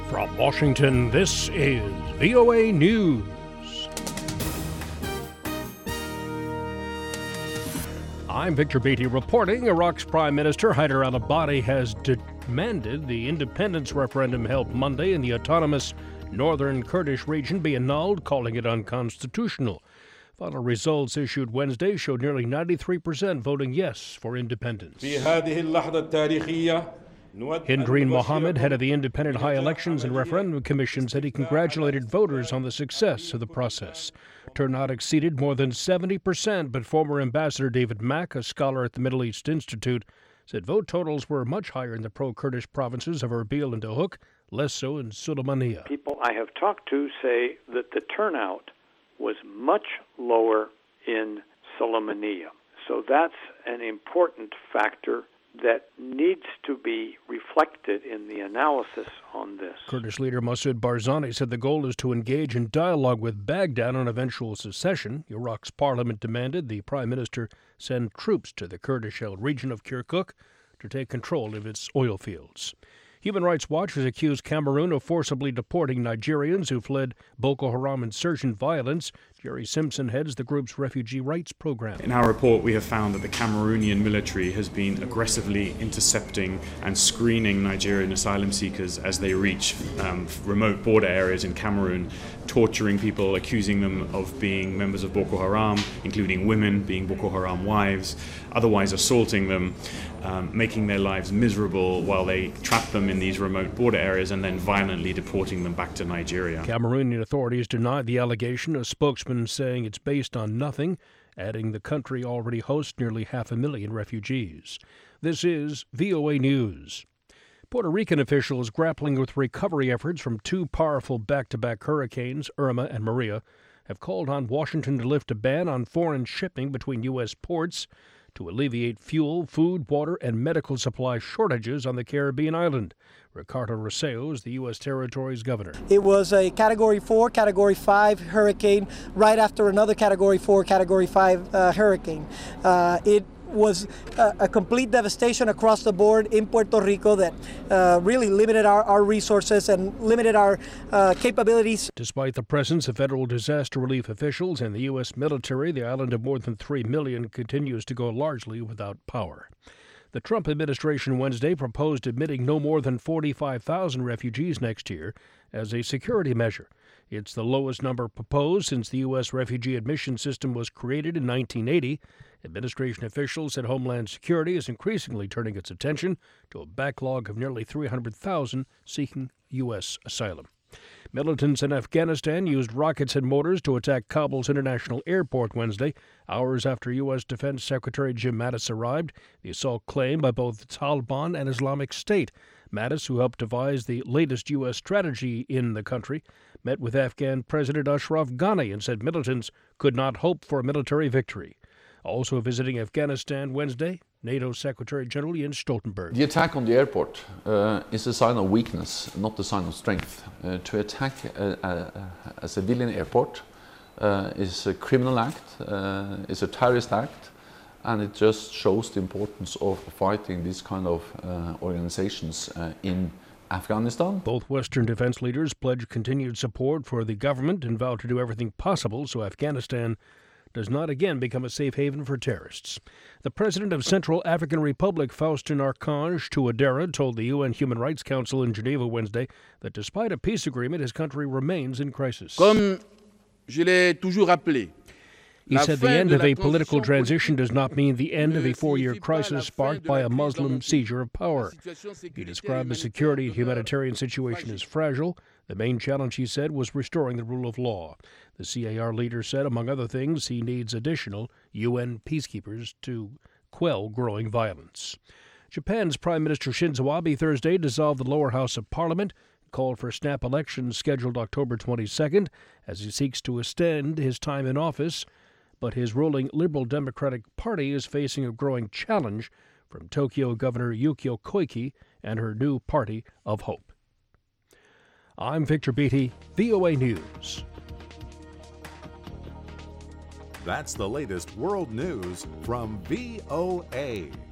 From Washington, this is VOA News. I'm Victor Beatty reporting. Iraq's Prime Minister Haider al-Abadi has demanded the independence referendum held Monday in the autonomous northern Kurdish region be annulled, calling it unconstitutional. Final results issued Wednesday showed nearly 93% voting yes for independence. Hindreen Mohammed, head of the Independent High Elections and Referendum Commission, said he congratulated voters on the success of the process. Turnout exceeded more than 70%, but former Ambassador David Mack, a scholar at the Middle East Institute, said vote totals were much higher in the pro-Kurdish provinces of Erbil and Duhok, less so in Sulaymaniyah. People I have talked to say that the turnout was much lower in Sulaymaniyah. So that's an important factor that needs to be reflected in the analysis on this. Kurdish leader Masoud Barzani said the goal is to engage in dialogue with Baghdad on eventual secession. Iraq's parliament demanded the prime minister send troops to the Kurdish-held region of Kirkuk to take control of its oil fields. Human Rights Watch has accused Cameroon of forcibly deporting Nigerians who fled Boko Haram insurgent violence. Jerry Simpson heads the group's refugee rights program. In our report, we have found that the Cameroonian military has been aggressively intercepting and screening Nigerian asylum seekers as they reach remote border areas in Cameroon, torturing people, accusing them of being members of Boko Haram, including women being Boko Haram wives, otherwise assaulting them, making their lives miserable while they trap them in these remote border areas and then violently deporting them back to Nigeria. Cameroonian authorities denied the allegation, a spokesman saying it's based on nothing, adding the country already hosts nearly 500,000 refugees. This is VOA News. Puerto Rican officials grappling with recovery efforts from two powerful back-to-back hurricanes, Irma and Maria, have called on Washington to lift a ban on foreign shipping between U.S. ports to alleviate fuel, food, water, and medical supply shortages on the Caribbean island. Ricardo Rosselló is the U.S. territory's governor. It was a Category 4, Category 5 hurricane right after another Category 4, Category 5 hurricane. It was a complete devastation across the board in Puerto Rico that really limited our resources and limited our capabilities. Despite the presence of federal disaster relief officials and the U.S. military, the island of more than 3 million continues to go largely without power. The Trump administration Wednesday proposed admitting no more than 45,000 refugees next year as a security measure. It's the lowest number proposed since the U.S. refugee admission system was created in 1980. Administration officials said Homeland Security is increasingly turning its attention to a backlog of nearly 300,000 seeking U.S. asylum. Militants in Afghanistan used rockets and mortars to attack Kabul's international airport Wednesday, hours after U.S. Defense Secretary Jim Mattis arrived. The assault claimed by both the Taliban and Islamic State. Mattis, who helped devise the latest U.S. strategy in the country, met with Afghan President Ashraf Ghani and said militants could not hope for a military victory. Also visiting Afghanistan Wednesday, NATO Secretary General Jens Stoltenberg. The attack on the airport is a sign of weakness, not a sign of strength. To attack a civilian airport is a criminal act, is a terrorist act, and it just shows the importance of fighting these kind of organizations in Afghanistan. Both Western defense leaders pledged continued support for the government and vowed to do everything possible so Afghanistan does not again become a safe haven for terrorists. The president of Central African Republic, Faustin Archange Touadera, told the UN Human Rights Council in Geneva Wednesday that despite a peace agreement, his country remains in crisis. Comme je l'ai toujours rappelé, he said the end of a political transition does not mean the end of a 4-year crisis sparked by a Muslim seizure of power. He described the security and humanitarian situation as fragile. The main challenge, he said, was restoring the rule of law. The CAR leader said, among other things, he needs additional UN peacekeepers to quell growing violence. Japan's Prime Minister Shinzo Abe Thursday dissolved the lower house of parliament, called for snap elections scheduled October 22nd as he seeks to extend his time in office. But his ruling Liberal Democratic Party is facing a growing challenge from Tokyo Governor Yukio Koike and her new Party of Hope. I'm Victor Beatty, VOA News. That's the latest world news from VOA.